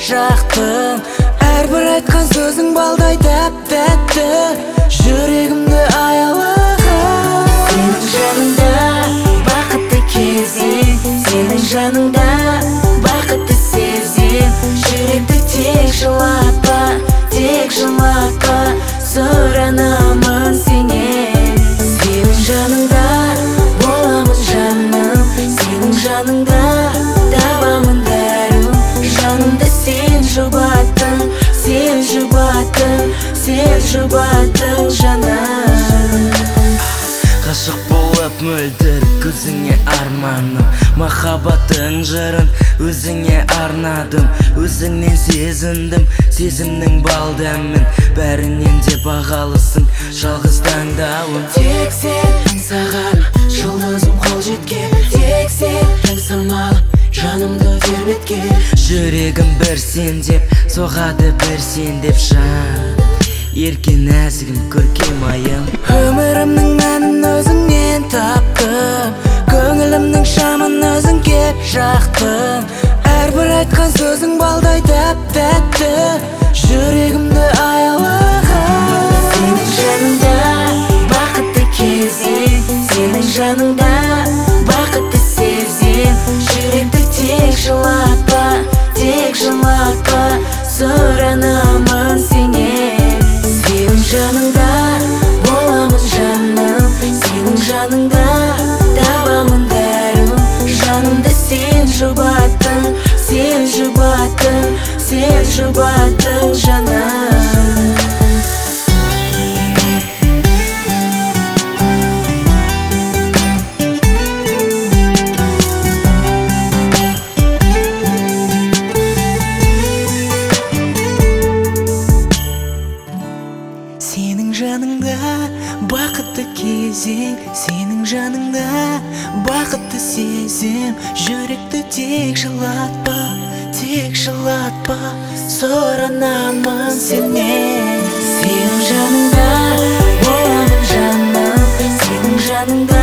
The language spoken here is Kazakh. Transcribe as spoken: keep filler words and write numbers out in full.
жақтың. Әрбір айтқан сөзің балдай тәп-тәтті, жүрегімді аялаған. Сенің жаныңда бақытты кезем, сенің жаныңда бақытты сезем. Жүректі тек жылатпа, тек жылатпа, сұранамын сенен. Сенің жаныңда боламын жаным, сенің жаныңда табамын бәрін. Жанымды сен жұбаттың, сен жұбаттың, сен жұбаттың жаным. Ғашық болып мөлдір көзіңе арманым, махаббаттың жырын өзіңе арнадым. Өзіңнен сезіндім сезімнің бал дәмін, бәрінен де бағалысың жалғыз таңдауым. Тек сен саған жұлдызым қол жеткен, тек сен самалым жанымды тербеткен. Жүрегім бір сен деп соғады, бір сен деп жан. Еркен нәзігім көркем айым. Өмірімнің мәнін өзіңнен таптым, көңілімнің шамын өзің кеп жақтың. Әрбір айтқан сөзің балдай тәп-тәтті, жүрегімді аялаған. Сенің жаныңда бақытты кезем, сенің жаныңда бақытты сезем. Жүректі тек жылатпа, тек жылатпа, сұранамын сенен. Сенің жаныңда боламын жаным, сенің жаныңда табамын бәрін. Жанымды сен жұбаттың, сен жұбаттың, сен жұбаттың жаным. Сенің жаныңда бақытты кезең, сенің жаныңда бақытты сезем. Жүректі тек жылатпа, тек жылатпа, сұранамын сенен. Сенің жаныңда боламын жаным, сенің жаныңда